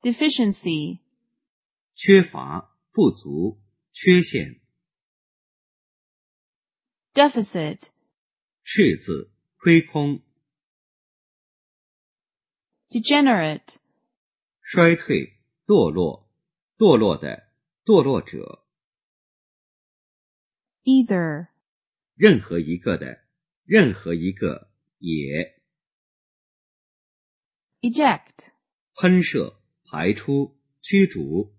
deficiency, 缺乏、不足、缺陷。 deficit, 赤字、亏空。 degenerate, 衰退、堕落、堕落的、堕落者。 either, 任何一个的，任何一个也。 eject, 喷射、排出、驱逐。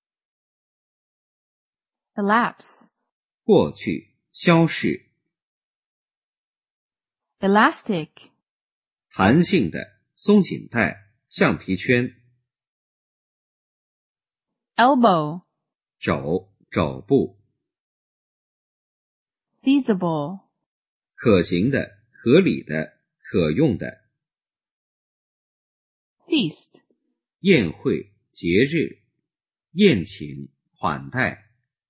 elapse, 过去、消逝。 elastic, 弹性的、松紧带、橡皮圈。 elbow, 肘部。 feasible, 可行的、合理的、可用的。 feast, 宴会、节日、宴请、款待。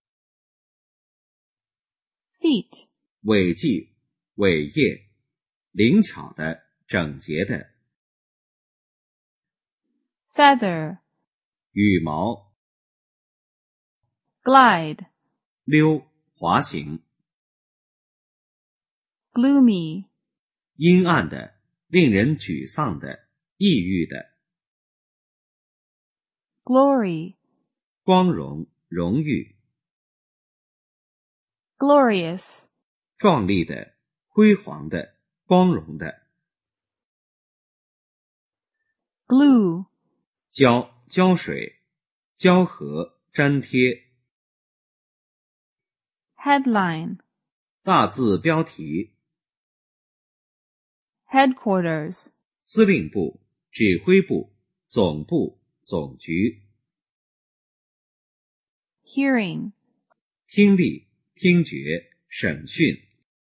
feat, 伟绩、伟业、灵巧的、整洁的。 feather, 羽毛。 glide, 溜、滑行。 gloomy, 阴暗的、令人沮丧的、抑郁的。 glory, 光荣、荣誉。 glorious, 壮丽的、辉煌的、光荣的。 glue, 胶水、胶合、粘贴。 headline, 大字标题。 headquarters, 司令部、指挥部、总部、总局。 hearing, 听力、听觉、审讯。